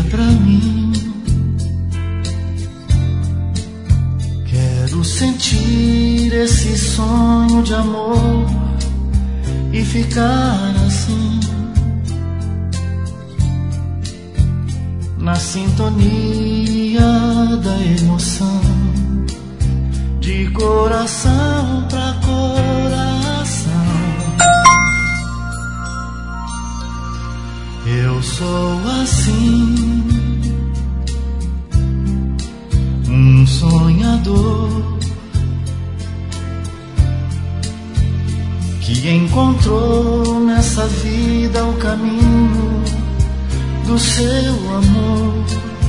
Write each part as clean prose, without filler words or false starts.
pra mim. Quero sentir esse sonho de amor e ficar assim, na sintonia da emoção, de coração pra coração. Eu sou assim, um sonhador que encontrou nessa vida o caminho do seu amor.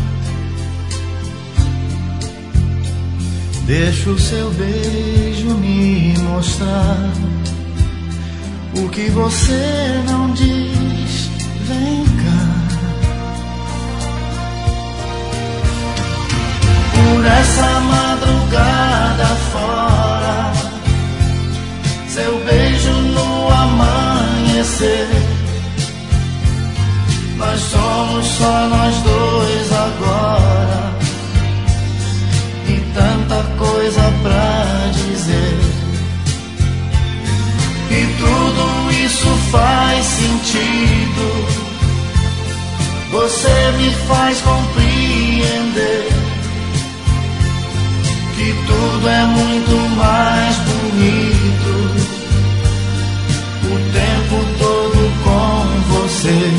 Deixa o seu beijo me mostrar o que você não diz. Vem cá, por essa madrugada fora, seu beijo no amanhecer. Nós somos só nós dois agora, e tanta coisa pra dizer. E tudo isso faz sentido, você me faz compreender que tudo é muito mais bonito, o tempo todo com você.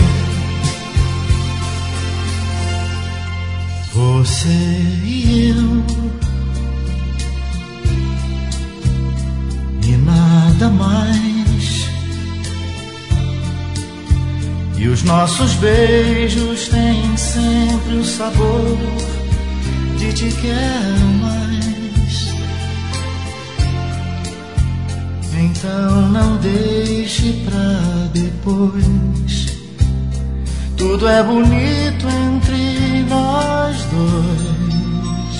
Você e eu, e nada mais. E os nossos beijos têm sempre o sabor de te quero mais. Então não deixe pra depois, tudo é bonito entre nós dois.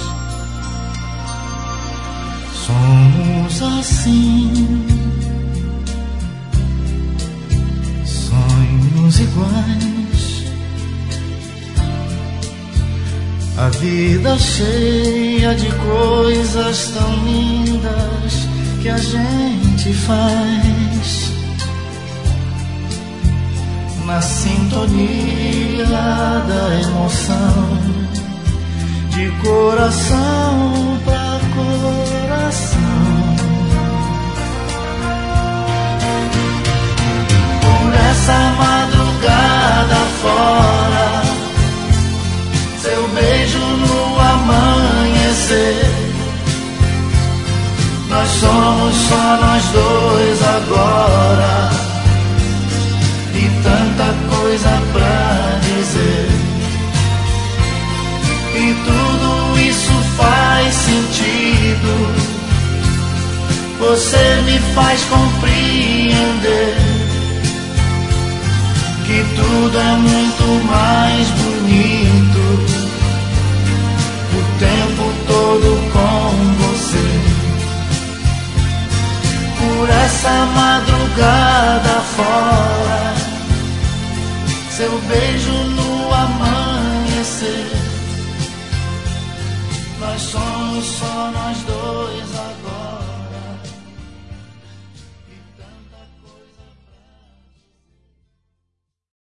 Somos assim, sonhos iguais, a vida cheia de coisas tão lindas que a gente faz, na sintonia da emoção, de coração pra coração. Por essa madrugada fora, seu beijo no amanhecer. Nós somos só nós dois agora, e tanta coisa pra dizer. E tudo isso faz sentido, você me faz compreender que tudo é muito mais bonito, o tempo todo com você. Por essa madrugada fora, seu beijo no amanhecer. Nós somos só nós dois